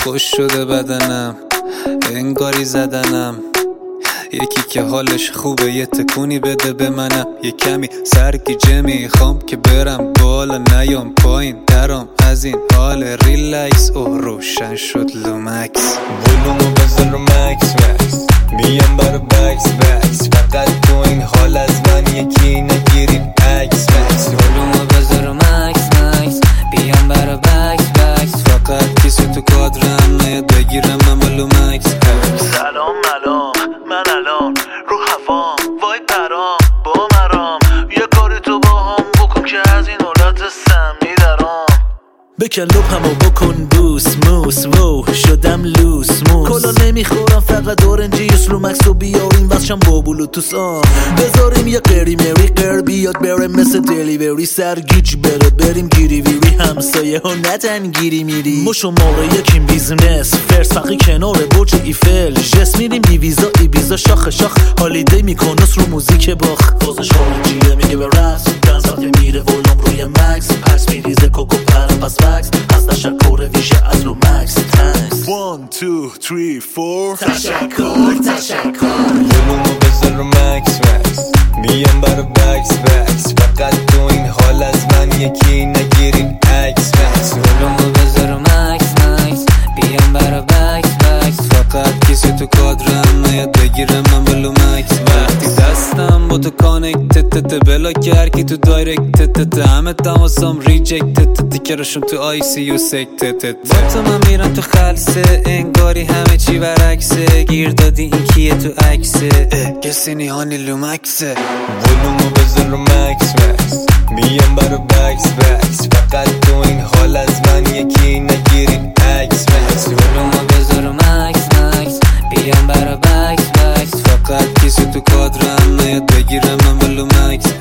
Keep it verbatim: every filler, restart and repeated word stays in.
خوش شده بدنم، انگاری زدنم. یکی که حالش خوبه یه تکونی بده به منم. یه کمی سرگیجه میخوام که برم بالا نیام پایین ترام از این حال ریلکس. او روشن شد لومکس، ولومو بزن رو مکس مکس، میام برا بکس بکس. فقط تو این حال از من یکی نگیرین عکس مکس. ولومو بزن رو مکس مکس، بیام برا بکس بکس. فقط کسی تو کادرم نیاد بگیرم من با لومکس. سلام ملام، من الان رو هوام، وای پرام با مرام. یه کاری تو با هم بکن که از این حالت سمی درام. بکن لپمو بکن بوس موس، وو شدم لوس موس. کلا نمیخورم فقط اورنجی اسلومکس رو بیاریم واسشم با بلوتوس آن. بذاریم یه قری مری قر بیاد بره مثل دلیوری. سرگیج بره بریم گیری ویری، همسایه ها نتن گیری میری. ما شماره یکیم بیزنس فرسقی کنار برج ایفل. جس میریم دیویزا ایبیزا شاخ شاخ. هالیدی میکنوس رو موزیک باخ. فازش اورنجیه میگه به رقص، دنسات میره ولوم روی مکس. پس میریزه کوکو پرم پس وکس. از تشکر ویژه از لومکس تنکس. one two three four تشکر تشکر. ولومو بزن رو مکس مکس، میام برا بکس بکس. فقط تو این حال از من یکی نگیرین عکس مکس. ولومو بزن رو مکس مکس، بیام برا بکس بکس. فقط کسی تو کادرم نیاد بگیرم من با لومکس. وقتی دستم با تو کانکت تت بلا کرکی تو دایرکت تت. همه تماسام ریجکت تت کرشم تو آی سی یو سکت تت. با تو من میرم تو خلصه، انگاری همه چی برعکسه. گیر دادی این کیه تو عکسه، کسی نیهانی لومکسه. ولومو بزن رو مکس مکس، میام برا بکس بکس. فقط تو این حال از من یکی نگیرین عکس مکس. ولومو بزن رو مکس مکس، بیام برا بکس بکس. فقط کسی تو کادرم نیاد بگیرم من با لومکس.